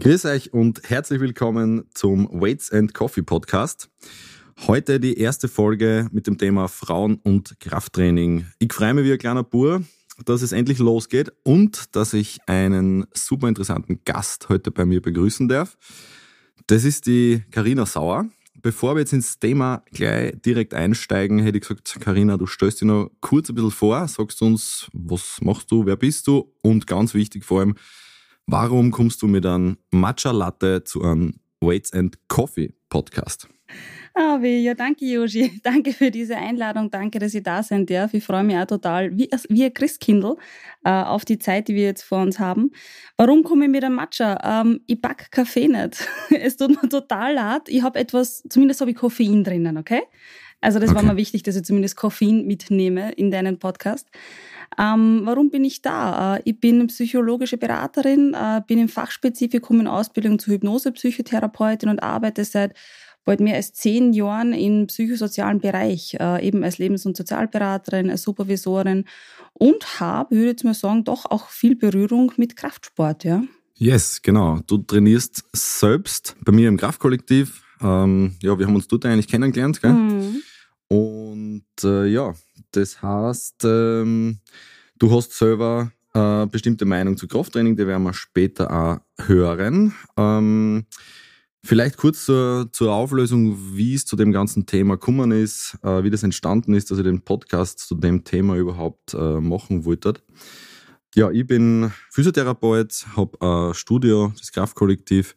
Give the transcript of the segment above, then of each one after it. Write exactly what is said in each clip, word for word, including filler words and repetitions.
Grüß euch und herzlich willkommen zum Weights and Coffee Podcast. Heute die erste Folge mit dem Thema Frauen- und Krafttraining. Ich freue mich wie ein kleiner Bur, dass es endlich losgeht und dass ich einen super interessanten Gast heute bei mir begrüßen darf. Das ist die Carina Sauer. Bevor wir jetzt ins Thema gleich direkt einsteigen, hätte ich gesagt, Carina, du stellst dich noch kurz ein bisschen vor, sagst uns, was machst du, wer bist du und ganz wichtig vor allem, warum kommst du mit einem Matcha Latte zu einem Weights and Coffee Podcast? Ah, wie, ja, danke, Joshi. Danke für diese Einladung. Danke, dass ich da sein darf. Ich freue mich auch total, wie, wie ein Christkindl, äh, auf die Zeit, die wir jetzt vor uns haben. Warum komme ich mit einem Matcha? Ähm, ich back Kaffee nicht. Es tut mir total leid. Ich habe etwas, zumindest habe ich Koffein drinnen, okay? Also das okay. war mir wichtig, dass ich zumindest Koffein mitnehme in deinen Podcast. Ähm, warum bin ich da? Äh, ich bin psychologische Beraterin, äh, bin im Fachspezifikum in Ausbildung zur Hypnose-Psychotherapeutin und arbeite seit bald mehr als zehn Jahren im psychosozialen Bereich, äh, eben als Lebens- und Sozialberaterin, als Supervisorin und habe, würde ich jetzt mal sagen, doch auch viel Berührung mit Kraftsport, ja. Yes, genau. Du trainierst selbst bei mir im Kraftkollektiv. Ähm, ja, wir haben uns dort eigentlich kennengelernt, gell? Mhm. Und äh, ja, das heißt, ähm, du hast selber eine bestimmte Meinung zu Krafttraining, die werden wir später auch hören. Ähm, vielleicht kurz zur, zur Auflösung, wie es zu dem ganzen Thema gekommen ist, äh, wie das entstanden ist, dass ich den Podcast zu dem Thema überhaupt äh, machen wollte. Ja, ich bin Physiotherapeut, habe ein Studio, das Kraftkollektiv,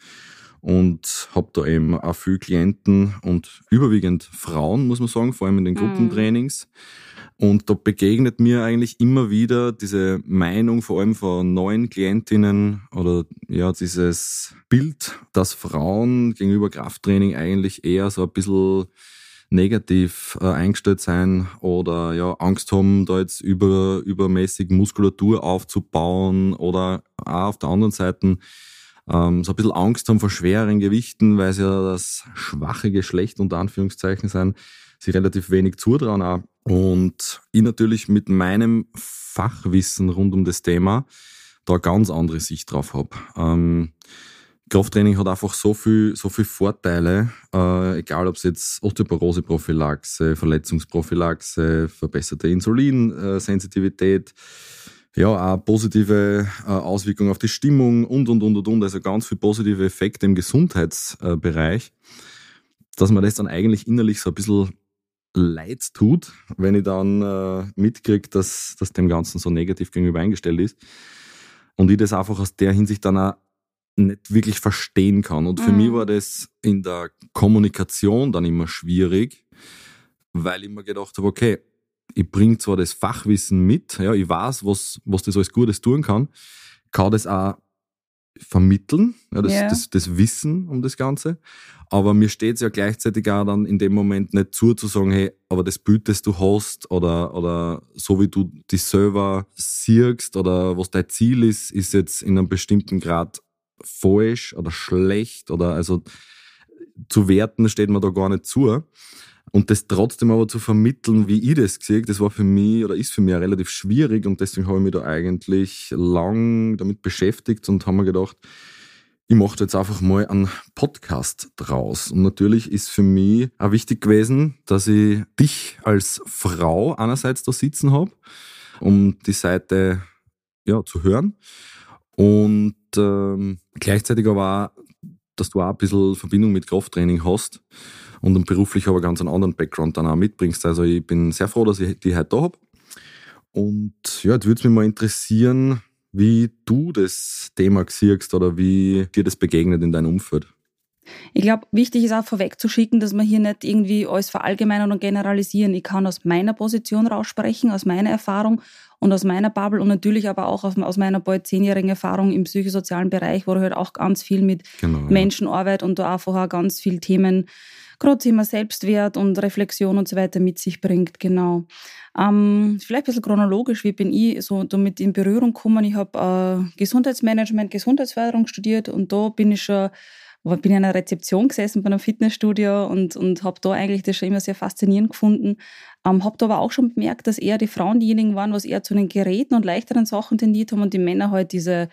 und habe da eben auch viele Klienten und überwiegend Frauen, muss man sagen, vor allem in den Gruppentrainings. Und da begegnet mir eigentlich immer wieder diese Meinung, vor allem von neuen Klientinnen oder ja, dieses Bild, dass Frauen gegenüber Krafttraining eigentlich eher so ein bisschen negativ äh, eingestellt sein oder ja Angst haben, da jetzt über, übermäßig Muskulatur aufzubauen oder auch auf der anderen Seite ähm, so ein bisschen Angst haben vor schwereren Gewichten, weil sie ja das schwache Geschlecht unter Anführungszeichen sind, sie relativ wenig zutrauen auch. Und ich natürlich mit meinem Fachwissen rund um das Thema da eine ganz andere Sicht drauf habe. Ähm, Krafttraining hat einfach so viel, so viel Vorteile, äh, egal ob es jetzt Osteoporose-Prophylaxe, Verletzungsprophylaxe, verbesserte Insulinsensitivität, ja, auch positive äh, Auswirkungen auf die Stimmung und, und, und, und, und, also ganz viele positive Effekte im Gesundheitsbereich, dass man das dann eigentlich innerlich so ein bisschen leid tut, wenn ich dann äh, mitkriege, dass, dass dem Ganzen so negativ gegenüber eingestellt ist. Und ich das einfach aus der Hinsicht dann auch nicht wirklich verstehen kann. Und für mhm. mich war das in der Kommunikation dann immer schwierig, weil ich mir gedacht habe, okay, ich bringe zwar das Fachwissen mit, ja, ich weiß, was, was das alles Gutes tun kann, kann das auch vermitteln, ja, das, yeah. das, das Wissen um das Ganze, aber mir steht es ja gleichzeitig auch dann in dem Moment nicht zu, zu sagen, hey, aber das Bild, das du hast oder, oder so wie du dich selber siehst oder was dein Ziel ist, ist jetzt in einem bestimmten Grad falsch oder schlecht oder also zu werten steht mir da gar nicht zu. Und das trotzdem aber zu vermitteln, wie ich das sehe, das war für mich oder ist für mich relativ schwierig und deswegen habe ich mich da eigentlich lang damit beschäftigt und habe mir gedacht, ich mache jetzt einfach mal einen Podcast draus. Und natürlich ist für mich auch wichtig gewesen, dass ich dich als Frau einerseits da sitzen habe, um die Seite ja, zu hören und ähm, gleichzeitig aber auch, dass du auch ein bisschen Verbindung mit Krafttraining hast und beruflich aber ganz einen anderen Background dann auch mitbringst. Also ich bin sehr froh, dass ich die heute da habe. Und ja, jetzt würde es mich mal interessieren, wie du das Thema siehst oder wie dir das begegnet in deinem Umfeld. Ich glaube, wichtig ist auch vorwegzuschicken, dass man hier nicht irgendwie alles verallgemeinern und generalisieren. Ich kann aus meiner Position raussprechen, aus meiner Erfahrung und aus meiner Bubble und natürlich aber auch aus meiner bald zehnjährigen Erfahrung im psychosozialen Bereich, wo du halt auch ganz viel mit genau, Menschen ja. arbeit und da auch vorher ganz viele Themen, gerade Thema Selbstwert und Reflexion und so weiter mit sich bringt, genau. Ähm, vielleicht ein bisschen chronologisch, wie bin ich so damit in Berührung gekommen? Ich habe äh, Gesundheitsmanagement, Gesundheitsförderung studiert und da bin ich schon bin in einer Rezeption gesessen bei einem Fitnessstudio und, und habe da eigentlich das schon immer sehr faszinierend gefunden. Ähm, habe da aber auch schon bemerkt, dass eher die Frauen diejenigen waren, was eher zu den Geräten und leichteren Sachen tendiert haben und die Männer halt diese,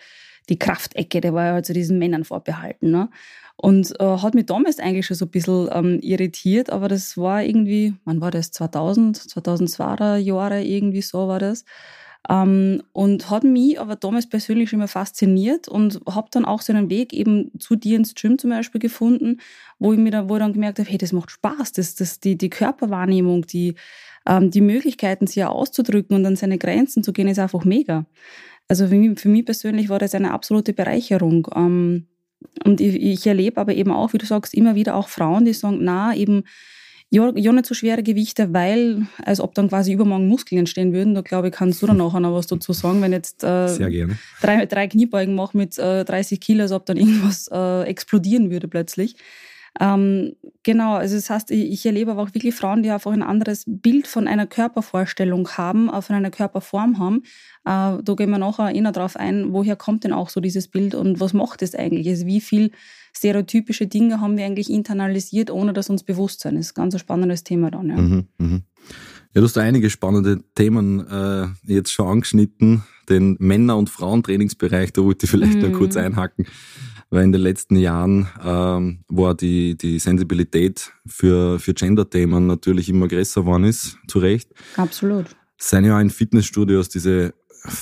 die Kraftecke, der war ja halt so diesen Männern vorbehalten. Ne? Und äh, hat mich damals eigentlich schon so ein bisschen ähm, irritiert, aber das war irgendwie, wann war das, zweitausend, zweitausendzweier Jahre, irgendwie so war das. Ähm, und hat mich aber damals persönlich schon immer fasziniert und habe dann auch so einen Weg eben zu dir ins Gym zum Beispiel gefunden, wo ich mir dann, wo ich dann gemerkt habe, hey, das macht Spaß, das, das, die, die Körperwahrnehmung, die, ähm, die Möglichkeiten, sich ja auszudrücken und an seine Grenzen zu gehen, ist einfach mega. Also für mich, für mich persönlich war das eine absolute Bereicherung. Ähm, und ich, ich erlebe aber eben auch, wie du sagst, immer wieder auch Frauen, die sagen, na, eben ja, ja nicht so schwere Gewichte, weil, als ob dann quasi übermorgen Muskeln entstehen würden. Da glaube ich, kannst du dann nachher noch was dazu sagen, wenn jetzt äh, Sehr gerne. drei, drei Kniebeugen mache mit äh, dreißig Kilo, als ob dann irgendwas äh, explodieren würde plötzlich. Ähm, genau, also das heißt, ich, ich erlebe aber auch wirklich Frauen, die einfach ein anderes Bild von einer Körpervorstellung haben, äh, von einer Körperform haben. Äh, da gehen wir nachher eh noch drauf ein, woher kommt denn auch so dieses Bild und was macht es eigentlich? Also wie viel stereotypische Dinge haben wir eigentlich internalisiert, ohne dass uns bewusst sein. Das ist ein ganz spannendes Thema dann. Ja, mhm, mh. Ja, du hast da einige spannende Themen äh, jetzt schon angeschnitten. Den Männer- und Frauentrainingsbereich, da wollte ich vielleicht mhm. noch kurz einhaken. Weil in den letzten Jahren ähm, war die, die Sensibilität für, für Gender-Themen natürlich immer größer geworden ist, zu Recht. Absolut. Es sind ja auch in Fitnessstudios diese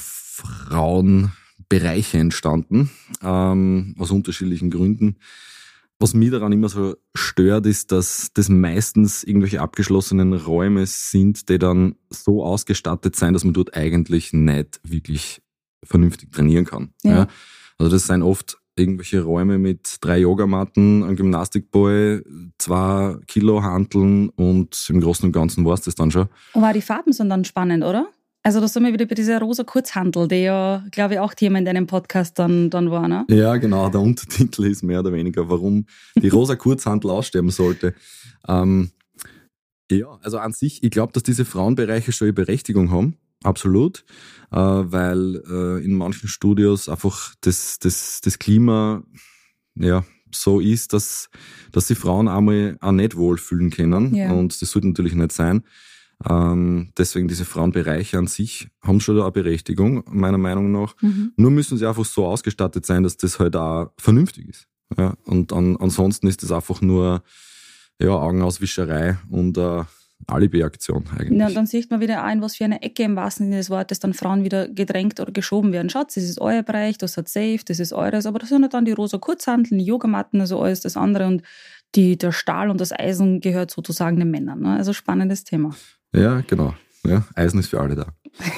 Frauenbereiche entstanden, ähm, aus unterschiedlichen Gründen. Was mich daran immer so stört, ist, dass das meistens irgendwelche abgeschlossenen Räume sind, die dann so ausgestattet sind, dass man dort eigentlich nicht wirklich vernünftig trainieren kann. Ja. Ja? Also das sind oft irgendwelche Räume mit drei Yogamatten, einem Gymnastikball, zwei Kilo Hanteln und im Großen und Ganzen war es das dann schon. Aber die Farben sind dann spannend, oder? Also da sind wir wieder bei dieser rosa Kurzhantel, die ja, glaube ich, auch Thema in deinem Podcast dann, dann war, ne? Ja, genau. Der Untertitel ist mehr oder weniger, warum die rosa Kurzhantel aussterben sollte. Ähm, ja, also an sich, ich glaube, dass diese Frauenbereiche schon ihre Berechtigung haben. Absolut. Äh, weil äh, in manchen Studios einfach das, das, das Klima ja, so ist, dass, dass sich Frauen einmal auch nicht wohlfühlen können. Ja. Und das sollte natürlich nicht sein. Ähm, deswegen diese Frauenbereiche an sich haben schon eine Berechtigung, meiner Meinung nach. Mhm. Nur müssen sie einfach so ausgestattet sein, dass das halt auch vernünftig ist. Ja? Und an, ansonsten ist das einfach nur ja, Augenauswischerei und äh, Alibi-Aktion eigentlich. Ja, und dann sieht man wieder ein, was für eine Ecke im wahrsten Sinne des Wortes dann Frauen wieder gedrängt oder geschoben werden. Schaut, das ist euer Bereich, das hat safe, das ist eures, aber das sind halt dann die rosa Kurzhanteln, die Yogamatten, also alles das andere und die, der Stahl und das Eisen gehört sozusagen den Männern. Ne? Also spannendes Thema. Ja, genau. Ja, Eisen ist für alle da.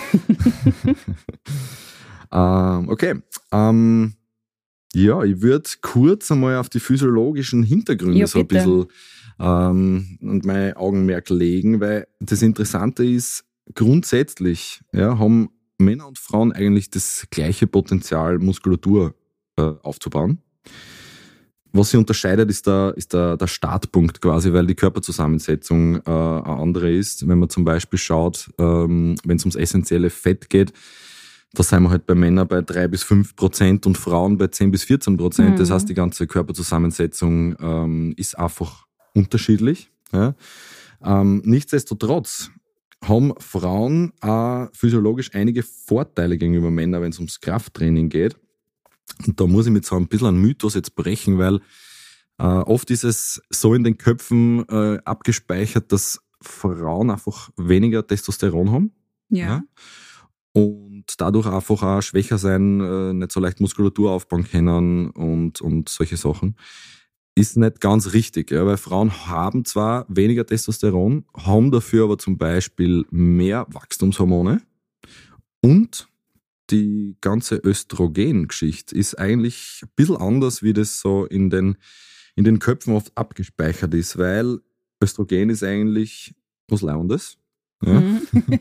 ähm, okay. Ähm, ja, ich würde kurz einmal auf die physiologischen Hintergründe ja, so ein bisschen ähm, und mein Augenmerk legen, weil das Interessante ist, grundsätzlich ja, haben Männer und Frauen eigentlich das gleiche Potenzial, Muskulatur äh, aufzubauen. Was sie unterscheidet, ist der, ist der, der Startpunkt quasi, weil die Körperzusammensetzung äh, eine andere ist. Wenn man zum Beispiel schaut, ähm, wenn es ums essentielle Fett geht, da sind wir halt bei Männern bei drei bis fünf Prozent und Frauen bei zehn bis vierzehn Prozent. Mhm. Das heißt, die ganze Körperzusammensetzung ähm, ist einfach unterschiedlich. Ja. Ähm, nichtsdestotrotz haben Frauen auch physiologisch einige Vorteile gegenüber Männern, wenn es ums Krafttraining geht. Und da muss ich mit so ein bisschen einen Mythos jetzt brechen, weil äh, oft ist es so in den Köpfen äh, abgespeichert, dass Frauen einfach weniger Testosteron haben. Ja. ja und dadurch einfach auch schwächer sein, äh, nicht so leicht Muskulatur aufbauen können und, und solche Sachen. Ist nicht ganz richtig, ja, weil Frauen haben zwar weniger Testosteron, haben dafür aber zum Beispiel mehr Wachstumshormone und die ganze Östrogen-Geschichte ist eigentlich ein bisschen anders, wie das so in den, in den Köpfen oft abgespeichert ist, weil Östrogen ist eigentlich was Lauendes. Ja? Mhm.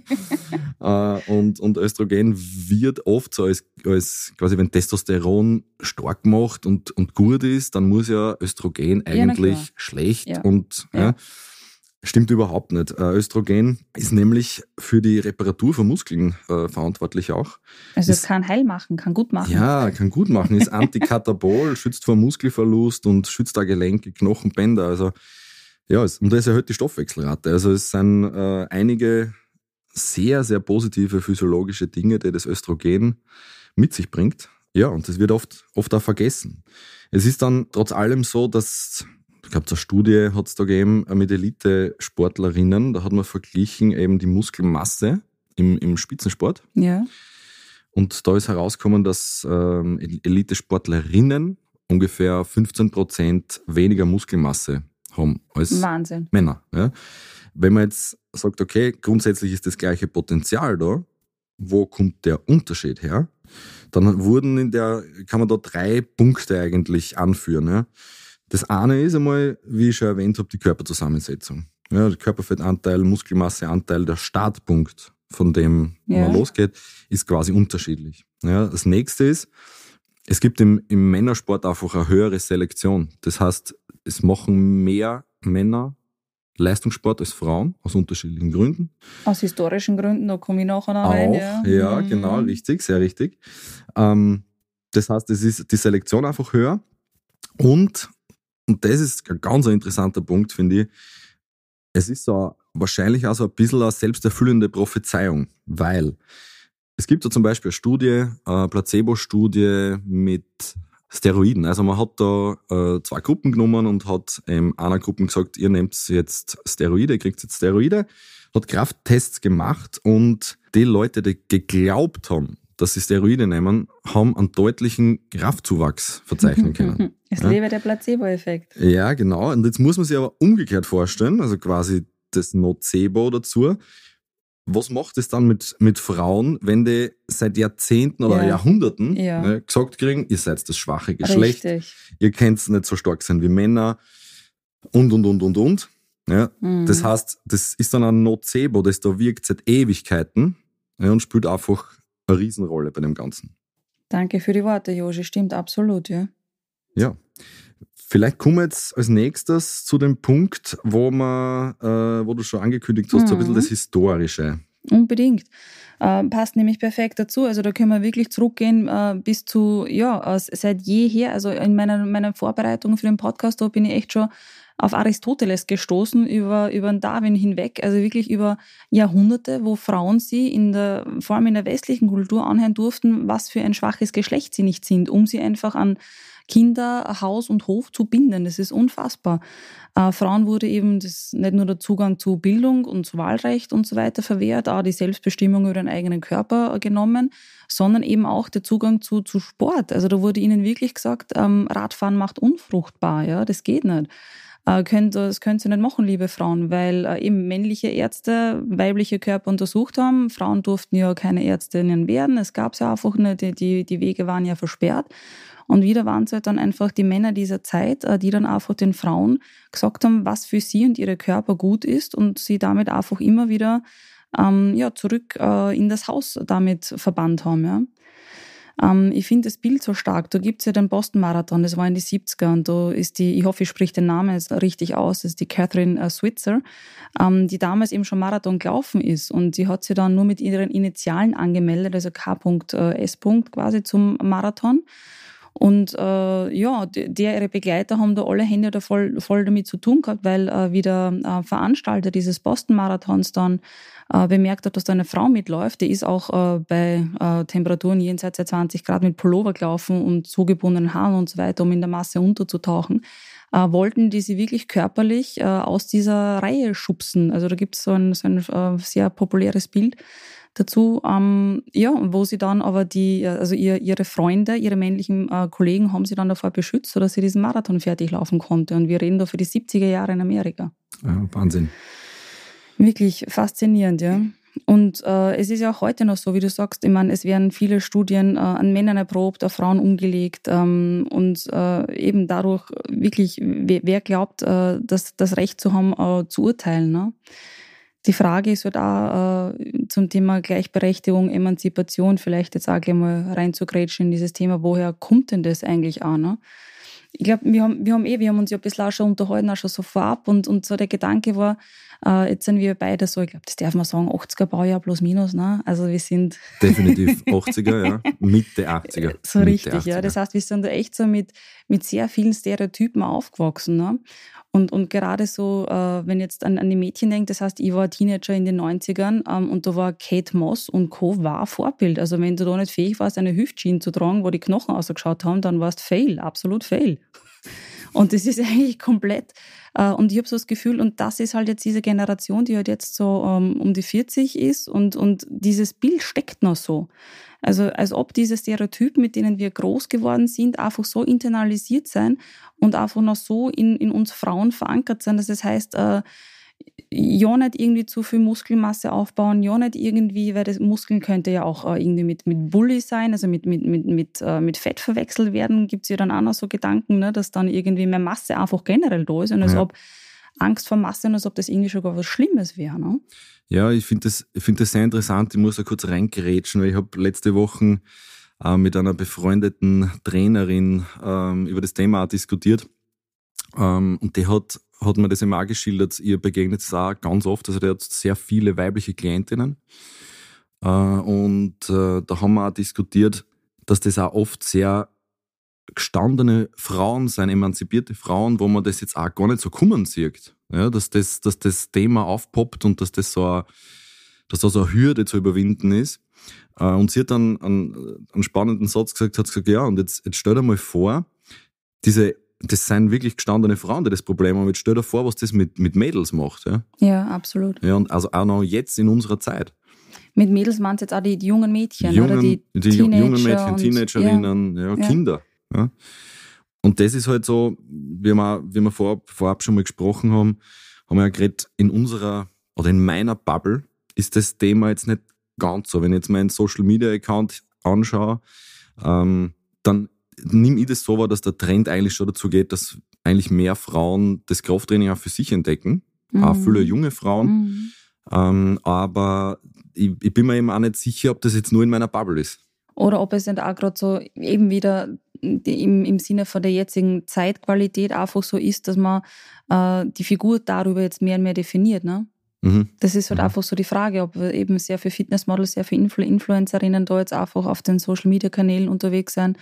und, und Östrogen wird oft so als, als quasi, wenn Testosteron stark macht und, und gut ist, dann muss ja Östrogen eigentlich ja, schlecht ja. und ja. Ja, stimmt überhaupt nicht. Östrogen ist nämlich für die Reparatur von Muskeln äh, verantwortlich auch. Also es kann heil machen, kann gut machen. Ja, kann gut machen. Ist antikatabol, schützt vor Muskelverlust und schützt auch Gelenke, Knochen, Bänder. Also ja, und das erhöht die Stoffwechselrate. Also es sind äh, einige sehr, sehr positive physiologische Dinge, die das Östrogen mit sich bringt. Ja, und das wird oft, oft auch vergessen. Es ist dann trotz allem so, dass, ich glaube, eine Studie hat es da gegeben mit Elite-Sportlerinnen, da hat man verglichen eben die Muskelmasse im, im Spitzensport. Ja. Und da ist herausgekommen, dass ähm, Elite-Sportlerinnen ungefähr fünfzehn Prozent weniger Muskelmasse haben als Wahnsinn. Männer. Ja. Wenn man jetzt sagt, okay, grundsätzlich ist das gleiche Potenzial da, wo kommt der Unterschied her? Dann wurden in der, kann man da drei Punkte eigentlich anführen. Ja. Das eine ist einmal, wie ich schon erwähnt habe, die Körperzusammensetzung. Ja, der Körperfettanteil, Muskelmasseanteil, der Startpunkt, von dem ja. man losgeht, ist quasi unterschiedlich. Ja, das nächste ist, es gibt im, im Männersport einfach eine höhere Selektion. Das heißt, es machen mehr Männer Leistungssport als Frauen, aus unterschiedlichen Gründen. Aus historischen Gründen, da komme ich nachher noch Auch, rein. Ja, ja mhm. genau, richtig, sehr richtig. Ähm, das heißt, es ist die Selektion einfach höher. Und, und das ist ein ganz interessanter Punkt, finde ich, es ist so wahrscheinlich auch so ein bisschen eine selbsterfüllende Prophezeiung, weil es gibt da zum Beispiel eine Studie, eine Placebo-Studie mit Steroiden. Also man hat da äh, zwei Gruppen genommen und hat ähm, einer Gruppe gesagt, ihr nehmt jetzt Steroide, ihr kriegt jetzt Steroide, hat Krafttests gemacht und die Leute, die geglaubt haben, dass sie Steroide nehmen, haben einen deutlichen Kraftzuwachs verzeichnen können. Es ja? lebe der Placebo-Effekt. Ja, genau. Und jetzt muss man sich aber umgekehrt vorstellen, also quasi das Nocebo dazu. Was macht es dann mit, mit Frauen, wenn die seit Jahrzehnten oder ja. Jahrhunderten ja. ne, gesagt kriegen, ihr seid das schwache Geschlecht, Richtig. ihr könnt nicht so stark sein wie Männer und, und, und, und, und. Ja, mhm. Das heißt, das ist dann ein Nocebo, das da wirkt seit Ewigkeiten ja, und spielt einfach eine Riesenrolle bei dem Ganzen. Danke für die Worte, Joshi. Stimmt absolut, ja. Ja. Vielleicht kommen wir jetzt als nächstes zu dem Punkt, wo man, äh, wo du schon angekündigt hast, mhm. so ein bisschen das Historische. Unbedingt. Äh, passt nämlich perfekt dazu. Also da können wir wirklich zurückgehen äh, bis zu, ja, seit jeher, also in meiner, meiner Vorbereitung für den Podcast, da bin ich echt schon auf Aristoteles gestoßen, über, über den Darwin hinweg, also wirklich über Jahrhunderte, wo Frauen sie in der, vor allem in der westlichen Kultur anhören durften, was für ein schwaches Geschlecht sie nicht sind, um sie einfach an Kinder, Haus und Hof zu binden. Das ist unfassbar. Äh, Frauen wurde eben das, nicht nur der Zugang zu Bildung und zu Wahlrecht und so weiter verwehrt, auch die Selbstbestimmung über den eigenen Körper genommen, sondern eben auch der Zugang zu, zu Sport. Also da wurde ihnen wirklich gesagt, ähm, Radfahren macht unfruchtbar, ja, das geht nicht. Äh, könnt, das könnt ihr nicht machen, liebe Frauen, weil äh, eben männliche Ärzte weibliche Körper untersucht haben. Frauen durften ja keine Ärztinnen werden. Es gab es ja einfach nicht, die, die, die Wege waren ja versperrt. Und wieder waren es halt dann einfach die Männer dieser Zeit, die dann einfach den Frauen gesagt haben, was für sie und ihre Körper gut ist und sie damit einfach immer wieder ähm, ja, zurück äh, in das Haus damit verbannt haben. Ja. Ähm, ich finde das Bild so stark. Da gibt es ja den Boston-Marathon, das war in die siebziger und da ist die, ich hoffe, ich spreche den Namen jetzt richtig aus, das ist die Catherine äh, Switzer, ähm, die damals eben schon Marathon gelaufen ist und sie hat sich dann nur mit ihren Initialen angemeldet, also K S quasi zum Marathon. Und äh, ja, der, ihre Begleiter haben da alle Hände da voll, voll damit zu tun gehabt, weil äh, wie der äh, Veranstalter dieses Boston-Marathons dann äh, bemerkt hat, dass da eine Frau mitläuft, die ist auch äh, bei äh, Temperaturen jenseits der zwanzig Grad mit Pullover gelaufen und zugebundenen Haaren und so weiter, um in der Masse unterzutauchen, äh, wollten die sie wirklich körperlich äh, aus dieser Reihe schubsen. Also da gibt es so ein, so ein äh, sehr populäres Bild dazu, ähm, ja, wo sie dann aber die, also ihr, ihre Freunde, ihre männlichen äh, Kollegen haben sie dann davor beschützt, sodass sie diesen Marathon fertig laufen konnte. Und wir reden da für die siebziger Jahre in Amerika. Ja, Wahnsinn. Wirklich faszinierend, ja. Und äh, es ist ja auch heute noch so, wie du sagst, ich meine, es werden viele Studien äh, an Männern erprobt, auf Frauen umgelegt ähm, und äh, eben dadurch wirklich, wer, wer glaubt, äh, das, das Recht zu haben, äh, zu urteilen, ne? Die Frage ist halt auch äh, zum Thema Gleichberechtigung, Emanzipation, vielleicht jetzt auch gleich mal reinzugrätschen in dieses Thema, woher kommt denn das eigentlich auch, ne? Ich glaube, wir haben, wir haben eh, wir haben uns ja ein bisschen auch schon unterhalten, auch schon so vorab und, und so der Gedanke war, äh, jetzt sind wir beide so, ich glaube, das darf man sagen, achtziger Baujahr plus minus, ne? Also wir sind... Definitiv achtziger, ja. Mitte achtziger. So Mitte richtig, achtziger. Ja. Das heißt, wir sind da echt so mit, mit sehr vielen Stereotypen aufgewachsen, ne? Und, und gerade so, äh, wenn jetzt an, an die Mädchen denkt, das heißt, ich war Teenager in den neunzigern ähm, und da war Kate Moss und Co. war Vorbild. Also wenn du da nicht fähig warst, eine Hüftjeans zu tragen, wo die Knochen ausgeschaut haben, dann warst fail, absolut fail. Und das ist eigentlich komplett, äh, und ich habe so das Gefühl, und das ist halt jetzt diese Generation, die halt jetzt so ähm, um die vierzig ist und, und dieses Bild steckt noch so. Also als ob diese Stereotypen, mit denen wir groß geworden sind, einfach so internalisiert sein und einfach noch so in, in uns Frauen verankert sein, dass es heißt, äh, ja nicht irgendwie zu viel Muskelmasse aufbauen, ja nicht irgendwie, weil das Muskeln könnte ja auch äh, irgendwie mit, mit Bulli sein, also mit, mit, mit, mit, äh, mit Fett verwechselt werden, gibt es ja dann auch noch so Gedanken, ne, dass dann irgendwie mehr Masse einfach generell da ist und als ja. ob Angst vor Masse und als ob das irgendwie schon gar was Schlimmes wäre. Ne? Ja, ich finde das, ich find das sehr interessant. Ich muss da kurz reingerätschen, weil ich habe letzte Woche äh, mit einer befreundeten Trainerin ähm, über das Thema auch diskutiert. Ähm, und die hat, hat mir das immer auch geschildert. Ihr begegnet es auch ganz oft. Also, der hat sehr viele weibliche Klientinnen. Äh, und äh, da haben wir auch diskutiert, dass das auch oft sehr gestandene Frauen sind, emanzipierte Frauen, wo man das jetzt auch gar nicht so kommen sieht. Ja, dass das, dass das Thema aufpoppt und dass das so eine, dass da so eine Hürde zu überwinden ist. Und sie hat dann einen, einen spannenden Satz gesagt, hat gesagt, ja, und jetzt, jetzt stell dir mal vor, diese, das sind wirklich gestandene Frauen, die das Problem haben. Jetzt stell dir vor, was das mit, mit Mädels macht. Ja, ja, absolut. Ja, und also auch noch jetzt in unserer Zeit. Mit Mädels meinst du jetzt auch die, die jungen Mädchen, jungen, oder die, die Teenager jungen Mädchen, und, Teenagerinnen, ja, ja, ja. Kinder. Ja. Und das ist halt so, wie wir, wie wir vorab, vorab schon mal gesprochen haben, haben wir ja geredet, in unserer, oder in meiner Bubble ist das Thema jetzt nicht ganz so. Wenn ich jetzt meinen Social-Media-Account anschaue, ähm, dann nehme ich das so wahr, dass der Trend eigentlich schon dazu geht, dass eigentlich mehr Frauen das Krafttraining auch für sich entdecken. Mhm. Auch viele junge Frauen. Mhm. Ähm, aber ich, ich bin mir eben auch nicht sicher, ob das jetzt nur in meiner Bubble ist. Oder ob es nicht auch gerade so eben wieder im, im Sinne von der jetzigen Zeitqualität einfach so ist, dass man äh, die Figur darüber jetzt mehr und mehr definiert. Ne? Mhm. Das ist halt mhm. einfach so die Frage, ob eben sehr viele Fitnessmodels, sehr viele Influ- Influencerinnen da jetzt einfach auf den Social-Media-Kanälen unterwegs sind.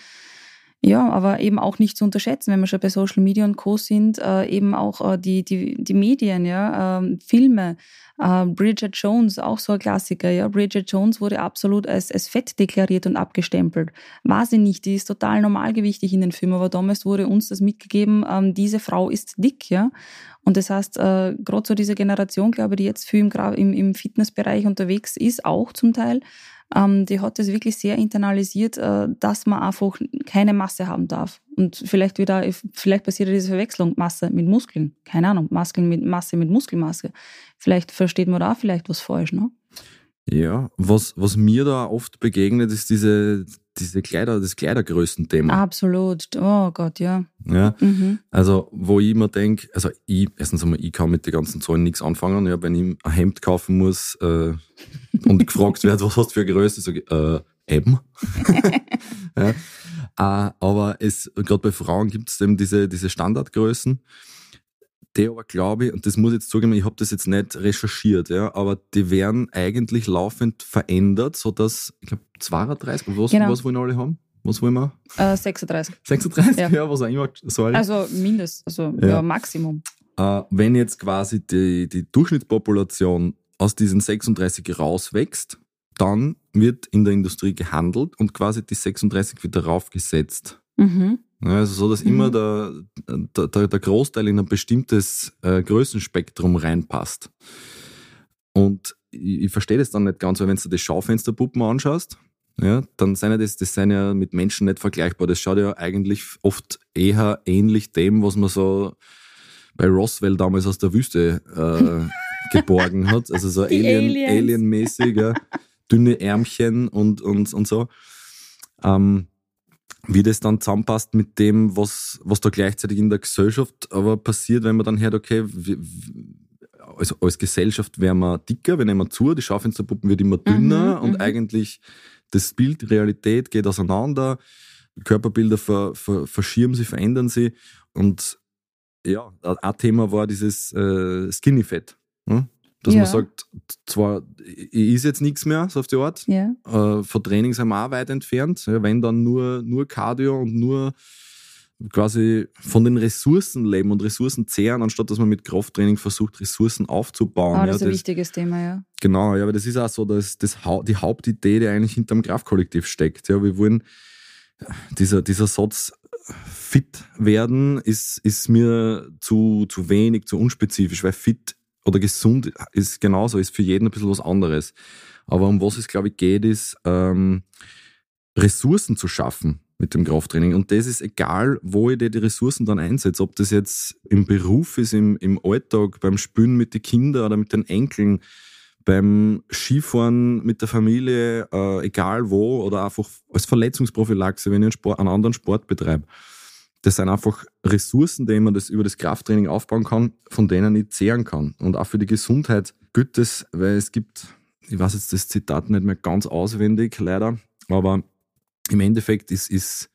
Ja, aber eben auch nicht zu unterschätzen, wenn wir schon bei Social Media und Co. sind, äh, eben auch äh, die, die, die Medien, ja, äh, Filme, äh, Bridget Jones, auch so ein Klassiker, ja. Bridget Jones wurde absolut als, als fett deklariert und abgestempelt. War sie nicht, die ist total normalgewichtig in den Filmen, aber damals wurde uns das mitgegeben, ähm, diese Frau ist dick, ja. Und das heißt, äh, gerade so diese Generation, glaube ich, die jetzt viel im, im, im Fitnessbereich unterwegs ist, auch zum Teil, Ähm, die hat das wirklich sehr internalisiert, äh, dass man einfach keine Masse haben darf. Und vielleicht wieder, vielleicht passiert diese Verwechslung, Masse mit Muskeln. Keine Ahnung, Muskeln mit Masse mit Muskelmasse. Vielleicht versteht man da vielleicht was falsch, ne? Ja, was, was mir da oft begegnet, ist diese, diese Kleider, das Kleidergrößenthema. Absolut. Oh Gott, ja. Ja, mhm. Also, wo ich immer denke, also ich, erstens einmal, ich kann mit den ganzen Zahlen nichts anfangen. Ja, wenn ich ein Hemd kaufen muss äh, und gefragt wird, was hast du für eine Größe, sage ich, äh, eben. Ja. Äh, aber es, gerade bei Frauen gibt es eben diese, diese Standardgrößen. Die aber, glaube ich, und das muss ich jetzt zugeben, ich habe das jetzt nicht recherchiert, ja, aber die werden eigentlich laufend verändert, sodass, ich glaube, zweiunddreißig, was, genau. was wollen alle haben? Was wollen wir? Äh, sechsunddreißig. sechsunddreißig, ja, ja, was auch immer, sorry. Also mindest, also ja, ja Maximum. Äh, wenn jetzt quasi die, die Durchschnittspopulation aus diesen sechsunddreißig rauswächst, dann wird in der Industrie gehandelt und quasi die sechsunddreißig wieder raufgesetzt. Mhm. Also so, dass mhm. immer der, der, der Großteil in ein bestimmtes äh, Größenspektrum reinpasst. Und ich, ich verstehe das dann nicht ganz, weil wenn du die Schaufensterpuppen anschaust, ja, dann sind ja das, das sind ja mit Menschen nicht vergleichbar. Das schaut ja eigentlich oft eher ähnlich dem, was man so bei Roswell damals aus der Wüste äh, geborgen hat. Also so Alien, Alien-mäßig, ja, dünne Ärmchen und, und, und so. Ähm, Wie das dann zusammenpasst mit dem, was, was da gleichzeitig in der Gesellschaft aber passiert, wenn man dann hört, okay, wir, also als Gesellschaft werden wir dicker, wir nehmen zu, die Schaufensterpuppen wird immer dünner mhm, und m-m. eigentlich das Bild, die Realität geht auseinander, Körperbilder ver, ver, verschieben sich, verändern sich und ja, ein Thema war dieses äh, Skinny Fat. Hm? Dass ja. man sagt, zwar ist jetzt nichts mehr, so auf die Art, ja. äh, von Training sind wir auch weit entfernt, ja, wenn dann nur, nur Cardio und nur quasi von den Ressourcen leben und Ressourcen zehren, anstatt dass man mit Krafttraining versucht, Ressourcen aufzubauen. Ah, das ist ja, ein das, wichtiges Thema, ja. Genau, ja, aber das ist auch so, dass das die Hauptidee, die eigentlich hinterm Kraftkollektiv steckt. Ja, wir wollen, dieser, dieser Satz fit werden ist, ist mir zu, zu wenig, zu unspezifisch, weil fit oder gesund ist genauso, ist für jeden ein bisschen was anderes. Aber um was es, glaube ich, geht, ist, ähm, Ressourcen zu schaffen mit dem Krafttraining. Und das ist egal, wo ich die, die Ressourcen dann einsetze. Ob das jetzt im Beruf ist, im, im Alltag, beim Spielen mit den Kindern oder mit den Enkeln, beim Skifahren mit der Familie, äh, egal wo, oder einfach als Verletzungsprophylaxe, wenn ich einen, Sport, einen anderen Sport betreibe. Das sind einfach Ressourcen, die man das über das Krafttraining aufbauen kann, von denen ich zehren kann. Und auch für die Gesundheit gilt das, weil es gibt, ich weiß jetzt das Zitat nicht mehr ganz auswendig, leider, aber im Endeffekt ist, ist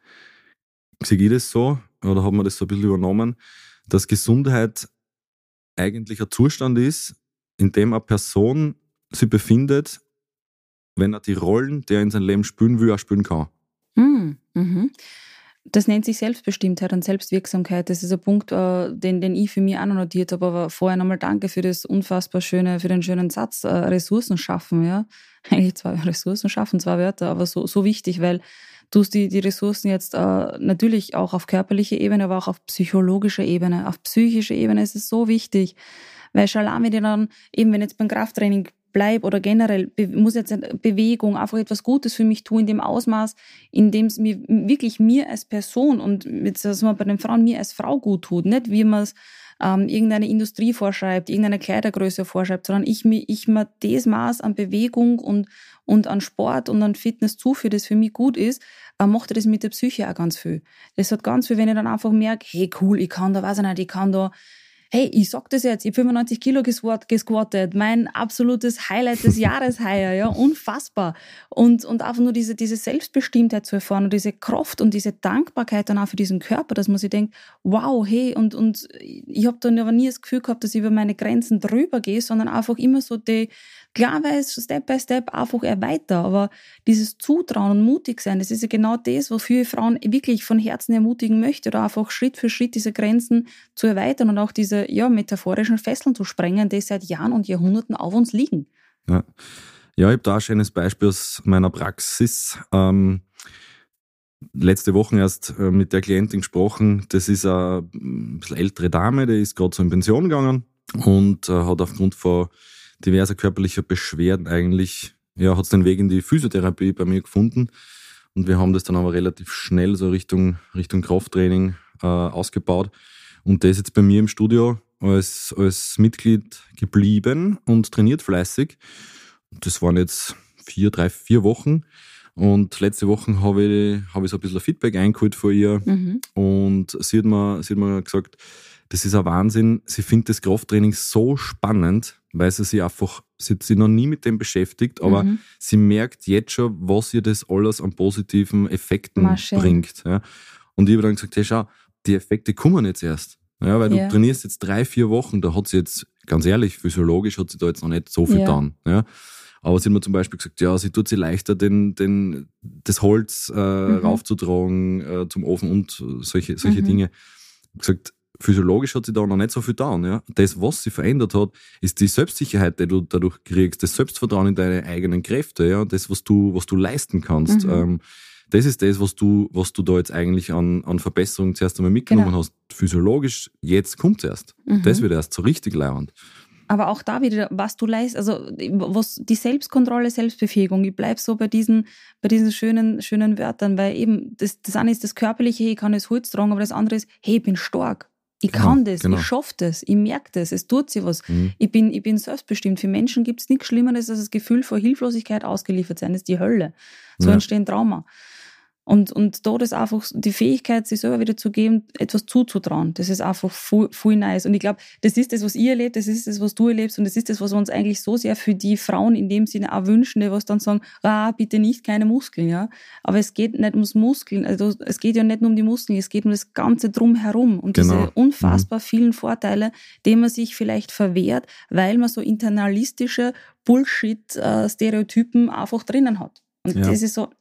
sehe ich das so, oder hat man das so ein bisschen übernommen, dass Gesundheit eigentlich ein Zustand ist, in dem eine Person sich befindet, wenn er die Rollen, die er in seinem Leben spielen will, auch spielen kann. Mhm. Mhm. Das nennt sich Selbstbestimmtheit und Selbstwirksamkeit. Das ist ein Punkt, äh, den, den ich für mich auch noch notiert habe. Aber vorher nochmal danke für das unfassbar schöne, für den schönen Satz. Äh, Ressourcen schaffen, ja. Eigentlich zwei Ressourcen schaffen, zwei Wörter, aber so, so wichtig, weil du die, die Ressourcen jetzt äh, natürlich auch auf körperlicher Ebene, aber auch auf psychologischer Ebene, auf psychischer Ebene ist es so wichtig. Weil schon allein, wenn ich dann, eben wenn ich jetzt beim Krafttraining bleibe oder generell, be- muss jetzt eine Bewegung einfach etwas Gutes für mich tun, in dem Ausmaß, in dem es mir wirklich mir als Person und jetzt sagen wir bei den Frauen mir als Frau gut tut, nicht wie man es ähm, irgendeine Industrie vorschreibt, irgendeine Kleidergröße vorschreibt, sondern ich mir, ich mir das Maß an Bewegung und, und an Sport und an Fitness zuführe, das für mich gut ist, äh, macht das mit der Psyche auch ganz viel. Das hat ganz viel, wenn ich dann einfach merke, hey cool, ich kann da, weiß ich nicht, ich kann da hey, ich sag das jetzt, ich habe fünfundneunzig Kilo gesquat, gesquattet, mein absolutes Highlight des Jahres heuer, ja, unfassbar. Und, und einfach nur diese, diese Selbstbestimmtheit zu erfahren und diese Kraft und diese Dankbarkeit dann auch für diesen Körper, dass man sich denkt, wow, hey, und, und ich habe dann aber nie das Gefühl gehabt, dass ich über meine Grenzen drüber gehe, sondern einfach immer so die, klar weiß, Step by Step einfach erweiter, aber dieses Zutrauen und mutig sein, das ist ja genau das, wofür ich Frauen wirklich von Herzen ermutigen möchte, oder einfach Schritt für Schritt diese Grenzen zu erweitern und auch diese, ja, metaphorischen Fesseln zu sprengen, die seit Jahren und Jahrhunderten auf uns liegen. Ja, ja, ich habe da ein schönes Beispiel aus meiner Praxis. Ähm, letzte Woche erst äh, mit der Klientin gesprochen. Das ist eine ein bisschen ältere Dame, die ist gerade so in Pension gegangen und äh, hat aufgrund von diverser körperlicher Beschwerden eigentlich, ja, hat den Weg in die Physiotherapie bei mir gefunden. Und wir haben das dann aber relativ schnell so Richtung, Richtung Krafttraining äh, ausgebaut. Und der ist jetzt bei mir im Studio als, als Mitglied geblieben und trainiert fleißig. Das waren jetzt vier, drei, vier Wochen. Und letzte Woche habe ich, habe ich so ein bisschen Feedback eingeholt von ihr. Mhm. Und sie hat, mir, sie hat mir gesagt, das ist ein Wahnsinn. Sie findet das Krafttraining so spannend, weil sie sich einfach, sie hat sich noch nie mit dem beschäftigt, aber mhm. sie merkt jetzt schon, was ihr das alles an positiven Effekten Masche. bringt. Ja. Und ich habe dann gesagt, hey, schau, die Effekte kommen jetzt erst. Ja, weil ja. du trainierst jetzt drei, vier Wochen, da hat sie jetzt, ganz ehrlich, physiologisch hat sie da jetzt noch nicht so viel ja. getan. Ja. Aber sie hat mir zum Beispiel gesagt, ja, sie tut sich leichter, den, den, das Holz äh, mhm. raufzutragen äh, zum Ofen und solche, solche mhm. Dinge. Ich habe gesagt, physiologisch hat sie da noch nicht so viel getan. Ja. Das, was sie verändert hat, ist die Selbstsicherheit, die du dadurch kriegst, das Selbstvertrauen in deine eigenen Kräfte, ja, das, was du, was du leisten kannst. Mhm. Ähm, das ist das, was du, was du da jetzt eigentlich an, an Verbesserungen zuerst einmal mitgenommen genau. hast. Physiologisch, jetzt kommt es erst. Mhm. Das wird erst so richtig leibend. Aber auch da wieder, was du leistest, also was die Selbstkontrolle, Selbstbefähigung, ich bleib so bei diesen, bei diesen schönen, schönen Wörtern, weil eben das, das eine ist das Körperliche, hey, ich kann das Holz tragen, aber das andere ist, hey, ich bin stark. Ich genau, kann das, genau. ich schaffe das, ich merke das, es tut sich was. Mhm. Ich bin, ich bin selbstbestimmt. Für Menschen gibt es nichts Schlimmeres als das Gefühl vor Hilflosigkeit ausgeliefert sein. Das ist die Hölle. So ja. entstehen Trauma. Und, und da das einfach die Fähigkeit, sich selber wieder zu geben, etwas zuzutrauen, das ist einfach voll, voll nice. Und ich glaube, das ist das, was ihr erlebt, das ist das, was du erlebst und das ist das, was wir uns eigentlich so sehr für die Frauen in dem Sinne auch wünschen, die was dann sagen, ah, bitte nicht keine Muskeln, ja. Aber es geht nicht ums Muskeln, also es geht ja nicht nur um die Muskeln, es geht um das Ganze drumherum und genau. diese unfassbar mhm. vielen Vorteile, denen man sich vielleicht verwehrt, weil man so internalistische Bullshit-Stereotypen einfach drinnen hat. Und ja. das ist so, ah,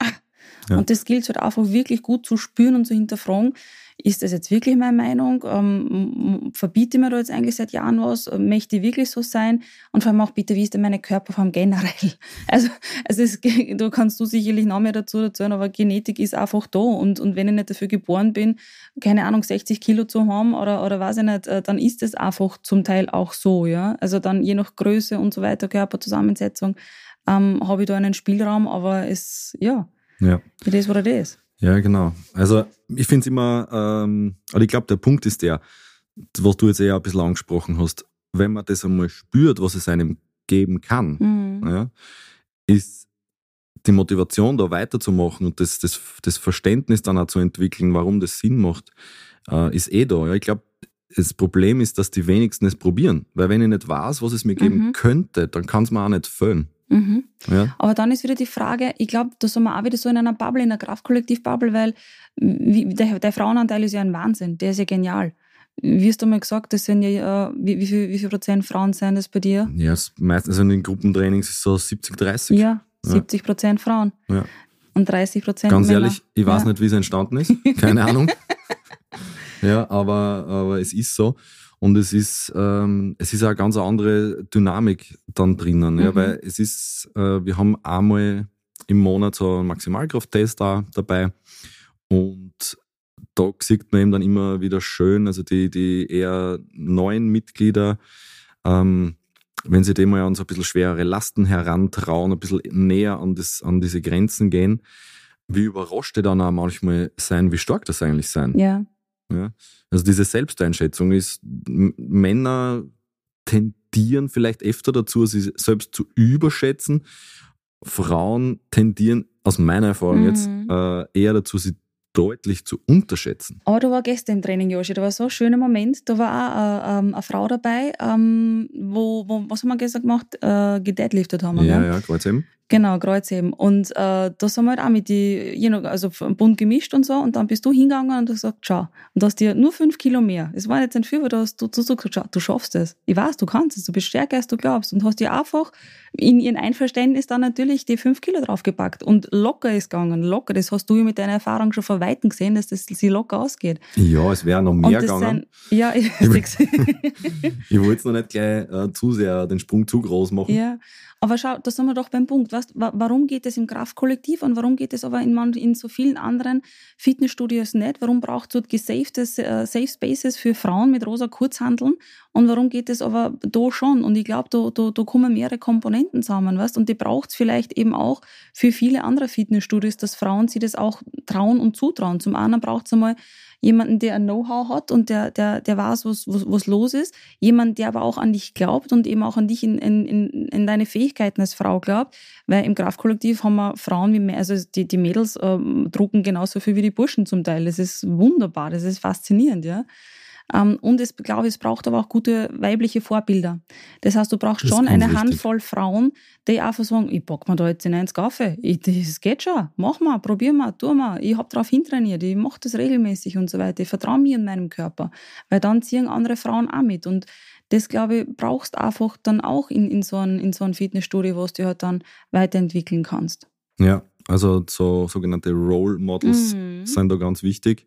Ja. Und das gilt halt einfach wirklich gut zu spüren und zu hinterfragen, ist das jetzt wirklich meine Meinung? Ähm, verbiete ich mir da jetzt eigentlich seit Jahren was? Möchte ich wirklich so sein? Und vor allem auch bitte, wie ist denn meine Körperform generell? Also, also es, da kannst du sicherlich noch mehr dazu erzählen, aber Genetik ist einfach da. Und, und wenn ich nicht dafür geboren bin, keine Ahnung, sechzig Kilo zu haben oder, oder weiß ich nicht, dann ist es einfach zum Teil auch so, ja. Also dann je nach Größe und so weiter, Körperzusammensetzung, ähm, habe ich da einen Spielraum, aber es, ja, ja. it is what it is. Ja, genau. Also ich finde es immer, ähm, oder ich glaube, der Punkt ist der, was du jetzt eher ein bisschen angesprochen hast, wenn man das einmal spürt, was es einem geben kann, mhm. ja, ist die Motivation da weiterzumachen und das, das, das Verständnis dann auch zu entwickeln, warum das Sinn macht, äh, ist eh da. Ja. Ich glaube, das Problem ist, dass die wenigsten es probieren, weil wenn ich nicht weiß, was es mir geben mhm. könnte, dann kann es mir auch nicht fehlen. Mhm. Ja. Aber dann ist wieder die Frage, ich glaube, da sind wir auch wieder so in einer Bubble, in einer Kraftkollektiv-Bubble, weil wie, der, der Frauenanteil ist ja ein Wahnsinn, der ist ja genial. Wie hast du mal gesagt, das sind ja, wie, wie, viel, wie viel Prozent Frauen sind das bei dir? Ja, meistens also in den Gruppentrainings ist es so siebzig dreißig. Ja, siebzig Prozent Frauen ja. und dreißig Prozent Ganz Männer. Ganz ehrlich, ich weiß ja. nicht, wie es entstanden ist, keine Ahnung. Ja, aber, aber es ist so. Und es ist, ähm, es ist auch eine ganz andere Dynamik dann drinnen, mhm. ja, weil es ist, äh, wir haben einmal im Monat so einen Maximalkrafttest da dabei und da sieht man eben dann immer wieder schön, also die, die eher neuen Mitglieder, ähm, wenn sie dem mal an so ein bisschen schwerere Lasten herantrauen, ein bisschen näher an, das, an diese Grenzen gehen, wie überrascht die dann auch manchmal sein, wie stark das eigentlich sein. Ja. Ja, also diese Selbsteinschätzung ist, Männer tendieren vielleicht öfter dazu, sich selbst zu überschätzen. Frauen tendieren, aus meiner Erfahrung mhm. jetzt, äh, eher dazu, sie deutlich zu unterschätzen. Aber da war gestern im Training, Joshi, da war so ein schöner Moment, da war auch äh, ähm, eine Frau dabei, ähm, wo, wo, was haben wir gestern gemacht? Äh, gedeadliftet haben wir, Ja, gell? ja, Kreuzheben. Genau, Kreuzheben. Und äh, da sind wir halt auch mit die, also bunt gemischt und so, und dann bist du hingegangen und du hast gesagt, schau, und du hast dir nur fünf Kilo mehr. Es war jetzt nicht viel, weil du hast du, du sagst, schau, du schaffst es. Ich weiß, du kannst es, du bist stärker, als du glaubst. Und hast dir einfach in ihrem Einverständnis dann natürlich die fünf Kilo draufgepackt. Und locker ist gegangen, locker. Das hast du ja mit deiner Erfahrung schon vor Weitem gesehen, dass das sie locker ausgeht. Ja, es wäre noch mehr gegangen. Sind, ja, ich, ich, ich wollte es noch nicht gleich äh, zu sehr den Sprung zu groß machen. Ja. Aber schau, da sind wir doch beim Punkt. Weißt, warum geht es im Kraftkollektiv und warum geht es aber in, in so vielen anderen Fitnessstudios nicht? Warum braucht es so gesafte uh, Safe Spaces für Frauen mit rosa Kurzhanteln? Und warum geht es aber da schon? Und ich glaube, da, da, da kommen mehrere Komponenten zusammen. Weißt? Und die braucht es vielleicht eben auch für viele andere Fitnessstudios, dass Frauen sich das auch trauen und zutrauen. Zum einen braucht es einmal jemanden, der ein Know-how hat und der, der, der weiß, was, was, was los ist. Jemand, der aber auch an dich glaubt und eben auch an dich in, in, in deine Fähigkeiten als Frau glaubt. Weil im Kraftkollektiv haben wir Frauen wie mehr, also die, die Mädels ähm, drucken genauso viel wie die Burschen zum Teil. Das ist wunderbar, das ist faszinierend, ja. Um, und es, glaube ich, es braucht aber auch gute weibliche Vorbilder. Das heißt, du brauchst schon eine wichtig. Handvoll Frauen, die einfach sagen, ich pack mir da jetzt in eins Kaffee. Ich, das geht schon. Mach mal, probier mal, tu mal. Ich hab drauf hintrainiert, ich mach das regelmäßig und so weiter. Ich vertraue mir in meinem Körper. Weil dann ziehen andere Frauen auch mit. Und das, glaube ich, brauchst einfach dann auch in, in so ein, in so ein Fitnessstudio, wo du dich halt dann weiterentwickeln kannst. Ja, also so sogenannte Role Models mhm. sind da ganz wichtig,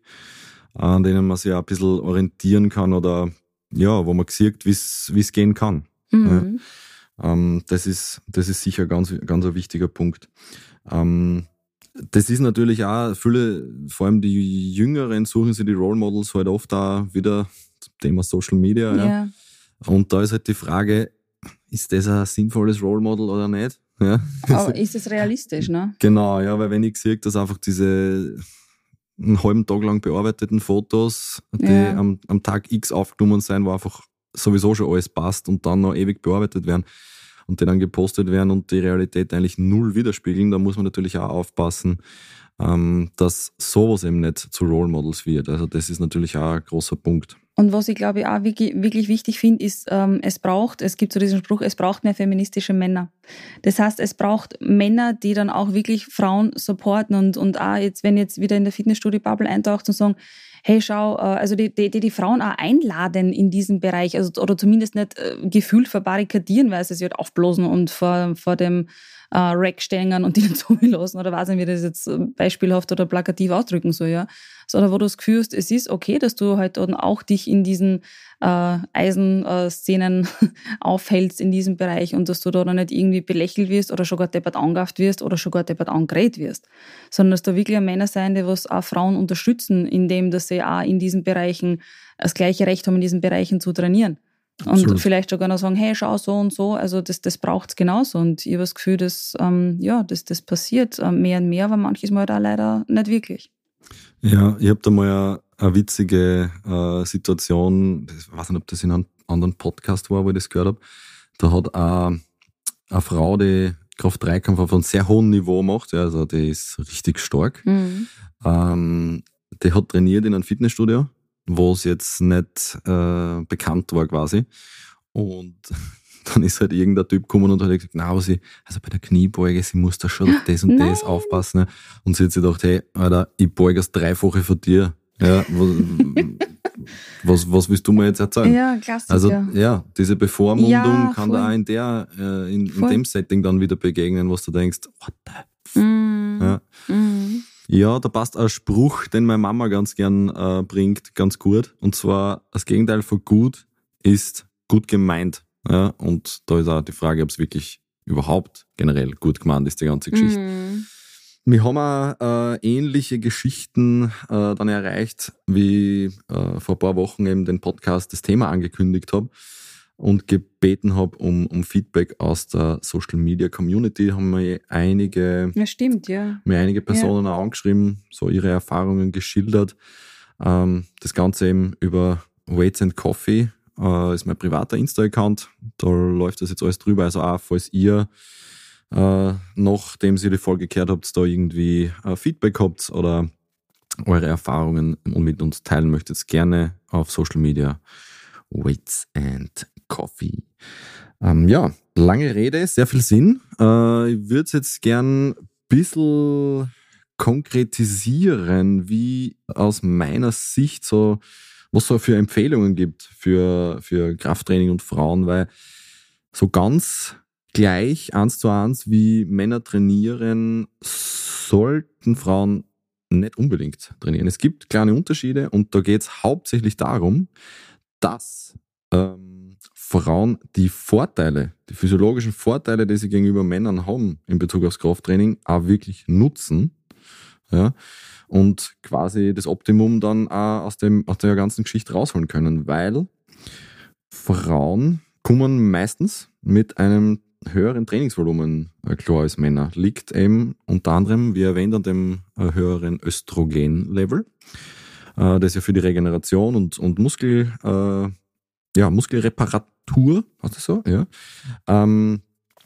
an denen man sich auch ein bisschen orientieren kann oder ja, wo man sieht, wie es gehen kann. Mhm. Ja. Ähm, das ist, das ist sicher ganz, ganz ein wichtiger Punkt. Ähm, das ist natürlich auch, viele, vor allem die Jüngeren, suchen sich die Role Models halt oft auch wieder zum Thema Social Media. Ja. Ja. Und da ist halt die Frage, ist das ein sinnvolles Role Model oder nicht? Ja. Aber ist es realistisch, ne? Genau, ja, weil wenn ich sehe, dass einfach diese einen halben Tag lang bearbeiteten Fotos, die ja. am, am Tag X aufgenommen sind, wo einfach sowieso schon alles passt und dann noch ewig bearbeitet werden und die dann gepostet werden und die Realität eigentlich null widerspiegeln, da muss man natürlich auch aufpassen, ähm, dass sowas eben nicht zu Role Models wird. Also das ist natürlich auch ein großer Punkt. Und was ich glaube ich auch wirklich, wirklich wichtig finde, ist, ähm, es braucht, es gibt so diesen Spruch, es braucht mehr feministische Männer. Das heißt, es braucht Männer, die dann auch wirklich Frauen supporten und, und auch jetzt, wenn jetzt wieder in der Fitnessstudio-Bubble eintaucht und sagen, hey, schau, äh, also die, die, die Frauen auch einladen in diesem Bereich, also, oder zumindest nicht äh, gefühlt verbarrikadieren, weil sie sich halt aufblasen und vor, vor dem äh, Rack stehen und die nicht so lassen oder weiß nicht, wie das jetzt beispielhaft oder plakativ ausdrücken soll, ja. Sondern wo du das Gefühl hast, es ist okay, dass du halt dann auch dich in diesen äh, Eisenszenen aufhältst in diesem Bereich und dass du da dann nicht irgendwie belächelt wirst oder schon gar deppert angehafft wirst oder schon gar deppert angeredet wirst, sondern dass da wirklich Männer sein, die was auch Frauen unterstützen, indem dass sie auch in diesen Bereichen das gleiche Recht haben, in diesen Bereichen zu trainieren. Und Absolut. Vielleicht sogar noch sagen, hey, schau so und so, also das, das braucht es genauso. Und ich habe das Gefühl, dass ähm, ja, das, das passiert äh, mehr und mehr, aber manches Mal da leider nicht wirklich. Ja, ich habe da mal eine, eine witzige äh, Situation, ich weiß nicht, ob das in einem anderen Podcast war, wo ich das gehört habe. Da hat eine, eine Frau, die Kraft-Dreikampf auf einem sehr hohen Niveau macht, ja, also die ist richtig stark. Mhm. Ähm, die hat trainiert in einem Fitnessstudio, wo es jetzt nicht äh, bekannt war quasi. Und dann ist halt irgendein Typ gekommen und hat gesagt, na, aber sie, also bei der Kniebeuge, sie muss da schon auf das und Nein. das aufpassen. Und sie hat sich gedacht, hey, Alter, ich beuge das Dreifache von dir. Ja, was, was, was willst du mir jetzt erzählen? Ja, klassisch. Also, ja, diese Bevormundung ja, kann da auch in der, äh, in, in dem Setting dann wieder begegnen, was du denkst, what the f mm. ja. Mm. Ja, da passt ein Spruch, den meine Mama ganz gern äh, bringt, ganz gut. Und zwar, das Gegenteil von gut ist gut gemeint. Ja, und da ist auch die Frage, ob es wirklich überhaupt generell gut gemeint ist, die ganze Geschichte. Mm. Wir haben auch äh, ähnliche Geschichten äh, dann erreicht, wie äh, vor ein paar Wochen eben den Podcast das Thema angekündigt habe und gebeten habe um, um Feedback aus der Social Media Community. Haben wir einige, ja, stimmt, ja. mir einige Personen ja. auch angeschrieben, so ihre Erfahrungen geschildert. Ähm, das Ganze eben über Weights and Coffee äh, ist mein privater Insta-Account. Da läuft das jetzt alles drüber. Also auch, falls ihr, äh, nachdem ihr die Folge gehört habt, da irgendwie äh, Feedback habt oder eure Erfahrungen mit uns teilen möchtet, gerne auf Social Media. Weights and Coffee. Ähm, ja, lange Rede, sehr viel Sinn. Äh, ich würde es jetzt gern ein bisschen konkretisieren, wie aus meiner Sicht so, was es so für Empfehlungen gibt für, für Krafttraining und Frauen, weil so ganz gleich eins zu eins wie Männer trainieren, sollten Frauen nicht unbedingt trainieren. Es gibt kleine Unterschiede und da geht es hauptsächlich darum, dass ähm, Frauen die Vorteile, die physiologischen Vorteile, die sie gegenüber Männern haben in Bezug aufs Krafttraining, auch wirklich nutzen, ja, und quasi das Optimum dann auch aus, dem, aus der ganzen Geschichte rausholen können, weil Frauen kommen meistens mit einem höheren Trainingsvolumen klar als Männer. Liegt eben unter anderem, wie erwähnt, an dem höheren Östrogen-Level, das ja für die Regeneration und, und Muskel, äh, ja, Muskelreparatur, was das so, ja, ähm,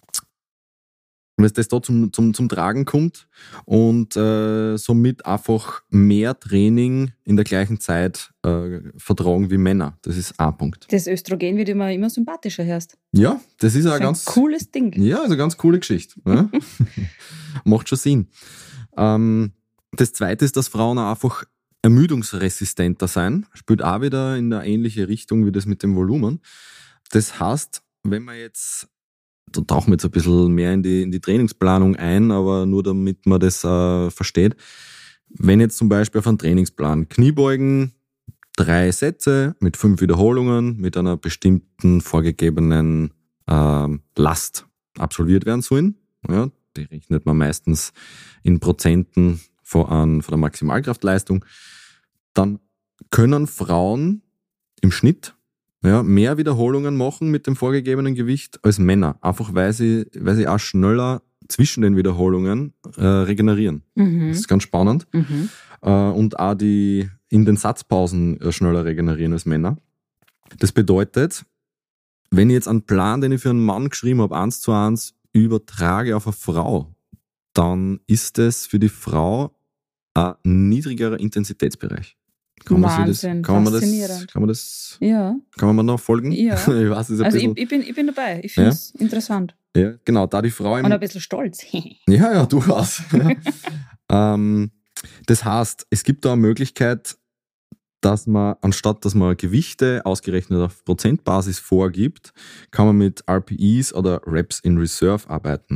wenn das da zum, zum, zum Tragen kommt und äh, somit einfach mehr Training in der gleichen Zeit äh, vertragen wie Männer. Das ist ein Punkt. Das Östrogen wird immer, immer sympathischer, hörst. Ja, das ist, das ist ein ganz cooles Ding. Ja, also ganz coole Geschichte. Ja. Macht schon Sinn. Ähm, das Zweite ist, dass Frauen auch einfach ermüdungsresistenter sein. Spielt auch wieder in eine ähnliche Richtung wie das mit dem Volumen. Das heißt, wenn man jetzt, da tauchen wir jetzt ein bisschen mehr in die, in die Trainingsplanung ein, aber nur damit man das äh, versteht. Wenn jetzt zum Beispiel auf einen Trainingsplan Kniebeugen, drei Sätze mit fünf Wiederholungen mit einer bestimmten vorgegebenen äh, Last absolviert werden sollen, ja, die rechnet man meistens in Prozenten von, an, von der Maximalkraftleistung, dann können Frauen im Schnitt ja, mehr Wiederholungen machen mit dem vorgegebenen Gewicht als Männer. Einfach weil sie, weil sie auch schneller zwischen den Wiederholungen äh, regenerieren. Mhm. Das ist ganz spannend. Mhm. Äh, und auch die in den Satzpausen äh, schneller regenerieren als Männer. Das bedeutet, wenn ich jetzt einen Plan, den ich für einen Mann geschrieben habe, eins zu eins übertrage auf eine Frau, dann ist es für die Frau ein niedrigerer Intensitätsbereich. Kann man Wahnsinn, das, kann man faszinierend. Das, kann man das, ja. kann man mir noch folgen? Ja. Ich weiß, ist ein also bisschen, ich, ich, bin, ich bin dabei, ich finde es ja. interessant. Ja, genau, da die Frau im, und ein bisschen stolz. ja, ja, durchaus. ja. ähm, das heißt, es gibt da eine Möglichkeit, dass man, anstatt dass man Gewichte ausgerechnet auf Prozentbasis vorgibt, kann man mit R P Es oder Reps in Reserve arbeiten.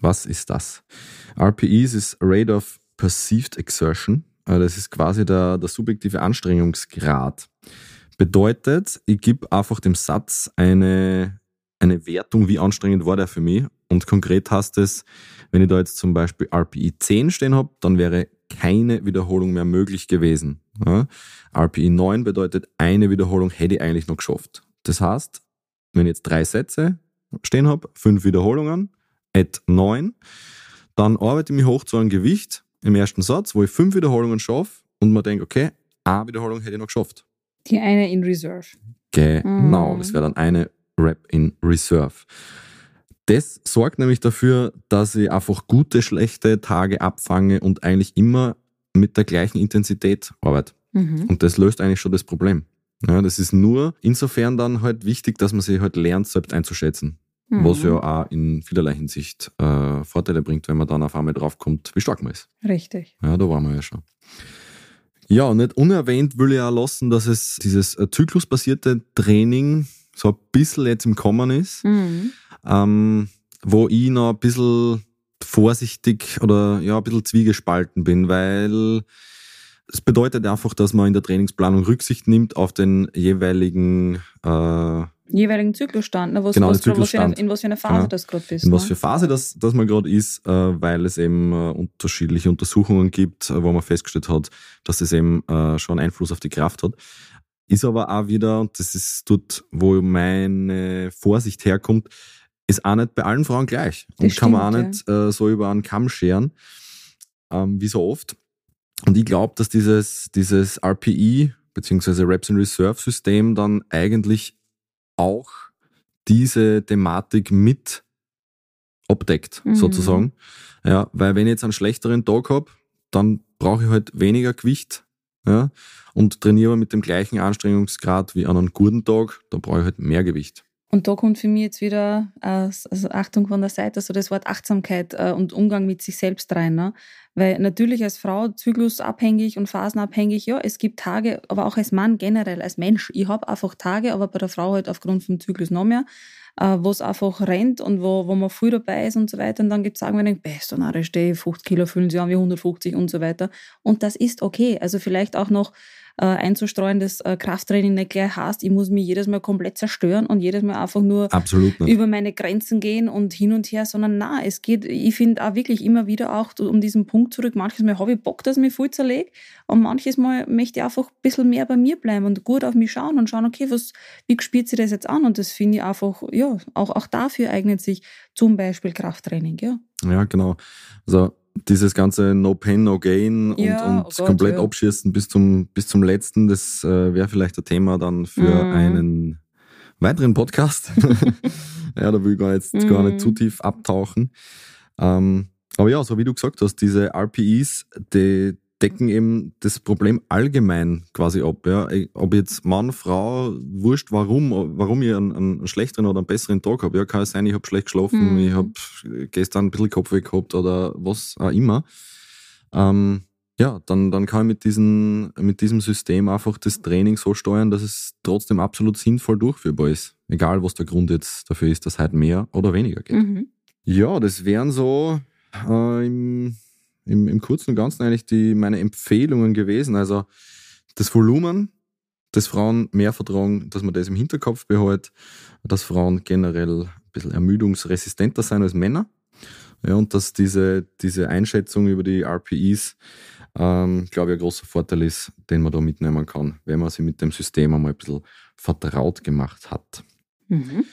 Was ist das? R P E ist Rate of Perceived Exertion. Das ist quasi der, der subjektive Anstrengungsgrad. Bedeutet, ich gebe einfach dem Satz eine, eine Wertung, wie anstrengend war der für mich. Und konkret heißt es, wenn ich da jetzt zum Beispiel R P E zehn stehen habe, dann wäre keine Wiederholung mehr möglich gewesen. Ja? R P E neun bedeutet, eine Wiederholung hätte ich eigentlich noch geschafft. Das heißt, wenn ich jetzt drei Sätze stehen habe, fünf Wiederholungen, at neun, dann arbeite ich mich hoch zu einem Gewicht im ersten Satz, wo ich fünf Wiederholungen schaffe und man denkt, okay, eine Wiederholung hätte ich noch geschafft. Die eine in Reserve. Genau, Mhm. das wäre dann eine Rep in Reserve. Das sorgt nämlich dafür, dass ich einfach gute, schlechte Tage abfange und eigentlich immer mit der gleichen Intensität arbeite. Mhm. Und das löst eigentlich schon das Problem. Ja, das ist nur insofern dann halt wichtig, dass man sich halt lernt, selbst einzuschätzen. Mhm. Was ja auch in vielerlei Hinsicht äh, Vorteile bringt, wenn man dann auf einmal draufkommt, wie stark man ist. Richtig. Ja, da waren wir ja schon. Ja, und nicht unerwähnt will ich auch lassen, dass es dieses äh, zyklusbasierte Training so ein bisschen jetzt im Kommen ist, Mhm. ähm, wo ich noch ein bisschen vorsichtig oder ja, ein bisschen zwiegespalten bin, weil es bedeutet einfach, dass man in der Trainingsplanung Rücksicht nimmt auf den jeweiligen äh, jeweiligen Zyklusstand, ne? Was, Genau, was, der was für eine, Zyklusstand. in was für einer Phase Genau. das gerade bist. in was ne? für Phase das, das man gerade ist, äh, weil es eben äh, unterschiedliche Untersuchungen gibt, äh, wo man festgestellt hat, dass das eben äh, schon Einfluss auf die Kraft hat. Ist aber auch wieder, und das ist dort, wo meine Vorsicht herkommt, ist auch nicht bei allen Frauen gleich. Und Das kann man auch stimmt, nicht äh, so über einen Kamm scheren, ähm, wie so oft. Und ich glaube, dass dieses, dieses R P E beziehungsweise Reps in Reserve System dann eigentlich auch diese Thematik mit abdeckt, Mhm. sozusagen. Ja, weil wenn ich jetzt einen schlechteren Tag habe, dann brauche ich halt weniger Gewicht, ja, und trainiere aber mit dem gleichen Anstrengungsgrad wie an einem guten Tag, dann brauche ich halt mehr Gewicht. Und da kommt für mich jetzt wieder, äh, also Achtung von der Seite, so das Wort Achtsamkeit äh, und Umgang mit sich selbst rein. Ne? Weil natürlich als Frau zyklusabhängig und phasenabhängig, ja, es gibt Tage, aber auch als Mann generell, als Mensch. Ich habe einfach Tage, aber bei der Frau halt aufgrund vom Zyklus noch mehr, äh, wo es einfach rennt und wo, wo man viel dabei ist und so weiter. Und dann gibt es Tage, wo ich denke, best, na, da stehe ich fünfzig Kilo, fühlen sich an wie hundertfünfzig und so weiter. Und das ist okay. Also vielleicht auch noch äh, einzustreuen, dass äh, Krafttraining nicht gleich heißt, ich muss mich jedes Mal komplett zerstören und jedes Mal einfach nur Absolut nicht. über meine Grenzen gehen und hin und her, sondern na, es geht, ich finde auch wirklich immer wieder auch um diesen Punkt zurück, manches Mal habe ich Bock, dass ich mich voll zerlege und manches Mal möchte ich einfach ein bisschen mehr bei mir bleiben und gut auf mich schauen und schauen, okay, was, wie spielt sich das jetzt an? Und das finde ich einfach, ja, auch, auch dafür eignet sich zum Beispiel Krafttraining, ja. Ja, genau. Also dieses ganze No Pain, No Gain und, Ja, und oh Gott, komplett ja. abschießen bis zum, bis zum letzten, das äh, wäre vielleicht ein Thema dann für Mhm. einen weiteren Podcast. Ja, da will ich gar, jetzt, gar nicht Mhm. zu tief abtauchen. Ähm, aber ja, so wie du gesagt hast, diese R P Es, die decken eben das Problem allgemein quasi ab. Ja. Ob jetzt Mann, Frau, wurscht, warum, warum ich einen, einen schlechteren oder einen besseren Tag habe. Ja, kann es sein, ich habe schlecht geschlafen, Mhm. ich habe gestern ein bisschen Kopfweh gehabt oder was auch immer. Ähm, ja, dann, dann kann ich mit, diesen, mit diesem System einfach das Training so steuern, dass es trotzdem absolut sinnvoll durchführbar ist. Egal, was der Grund jetzt dafür ist, dass halt mehr oder weniger geht. Mhm. Ja, das wären so äh, im, im, im Kurzen und Ganzen eigentlich die, meine Empfehlungen gewesen. Also das Volumen, das Frauen mehr vertragen, dass man das im Hinterkopf behält, dass Frauen generell ein bisschen ermüdungsresistenter sein als Männer. Ja, und dass diese, diese Einschätzung über die R P Es, ähm, glaube ich, ein großer Vorteil ist, den man da mitnehmen kann, wenn man sich mit dem System einmal ein bisschen vertraut gemacht hat. Mhm.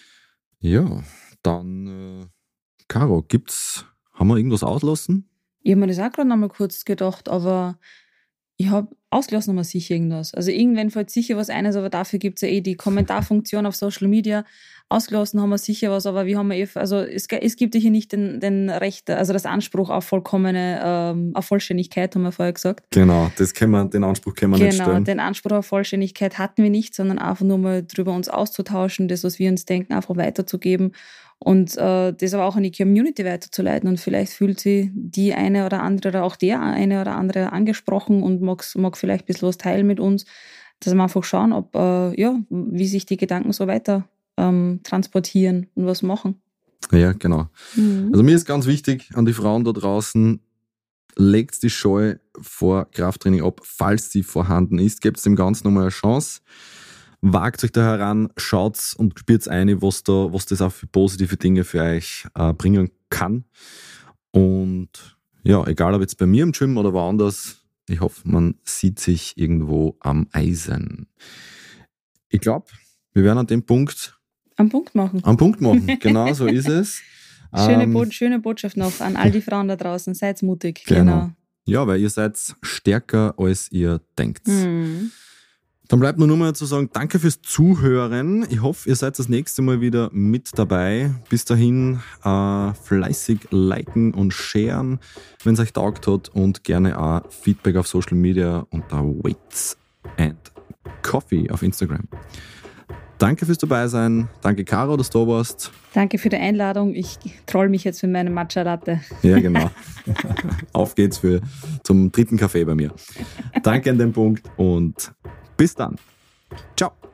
Ja, dann, äh, Caro, gibt's, haben wir irgendwas auslassen? Ich habe mir das auch gerade noch mal kurz gedacht, aber ich habe ausgelassen haben wir sicher irgendwas. Also irgendwann fällt sicher was ein, aber dafür gibt es ja eh die Kommentarfunktion auf Social Media. Ausgelassen haben wir sicher was, aber wir haben ja eh, also es, es gibt ja hier nicht den, den Recht, also das Anspruch auf vollkommene, ähm, auf Vollständigkeit, haben wir vorher gesagt. Genau, das können wir, den Anspruch können wir nicht Genau, stellen. den Anspruch auf Vollständigkeit hatten wir nicht, sondern einfach nur mal drüber uns auszutauschen, das, was wir uns denken, einfach weiterzugeben und äh, das aber auch an die Community weiterzuleiten. Und vielleicht fühlt sich die eine oder andere oder auch der eine oder andere angesprochen und mag, mag vielleicht ein bisschen was teilen mit uns, dass wir einfach schauen, ob, äh, ja, wie sich die Gedanken so weiter ähm, transportieren und was machen. Ja, genau. Mhm. Also mir ist ganz wichtig an die Frauen da draußen, legt die Scheu vor Krafttraining ab, falls sie vorhanden ist. Gebt dem Ganzen nochmal eine Chance. Wagt euch da heran, schaut und spürt ein, was, da, was das auch für positive Dinge für euch äh, bringen kann. Und ja, egal ob jetzt bei mir im Gym oder woanders, ich hoffe, man sieht sich irgendwo am Eisen. Ich glaube, wir werden an dem Punkt... Am Punkt machen. Am Punkt machen, genau so ist es. Schöne, Bo- schöne Botschaft noch an all die Frauen da draußen. Seid mutig. Genau. genau. Ja, weil ihr seid stärker, als ihr denkt. Mhm. Dann bleibt nur noch mal zu sagen, danke fürs Zuhören. Ich hoffe, ihr seid das nächste Mal wieder mit dabei. Bis dahin äh, fleißig liken und sharen, wenn es euch taugt hat. Und gerne auch Feedback auf Social Media unter Weights and Coffee auf Instagram. Danke fürs Dabeisein. Danke, Caro, dass du da warst. Danke für die Einladung. Ich troll mich jetzt mit meinem Matcha-Latte. Ja, genau. Auf geht's für, zum dritten Kaffee bei mir. Danke an den Punkt und bis dann. Ciao.